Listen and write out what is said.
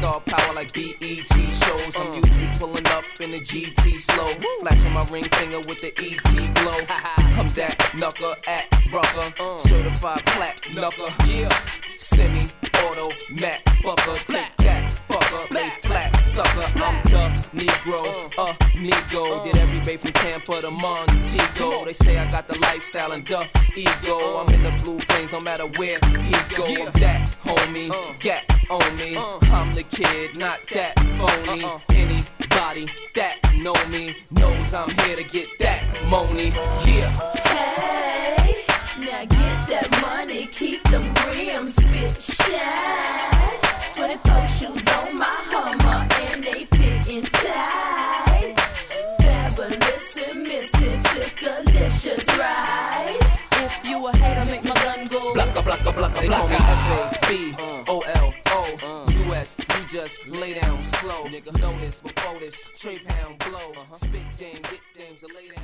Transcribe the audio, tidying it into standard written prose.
star power like BET shows. I'm usually pulling up in the GT slow, flashing my ring finger with the ET glow. I'm that knucker at Rucker, certified plat knucker. Yeah, semi-auto Mac fucker, take that fucker, lay flat sucker. I'm the Negro, Nego. Did every bay from Tampa to Montego. They say I got the lifestyle and the ego. I'm in the blue flames no matter where he go. I'm that homie, gat on me. I'm the kid, not that phony. Anybody that know me knows I'm here to get that money. Yeah. Hey, now get that money, keep them rims spit shine. 24 shoes on my Hummer and they fitting tight. Fabulous and Mississippi-licious, right? If you a hater, make my gun go Blocka, blocka, blocka, they call me F-A-B-O-L-O-U-S. You just lay down slow. Nigga, know this before this. Trey Pound blow. Spit game, get games to lay down.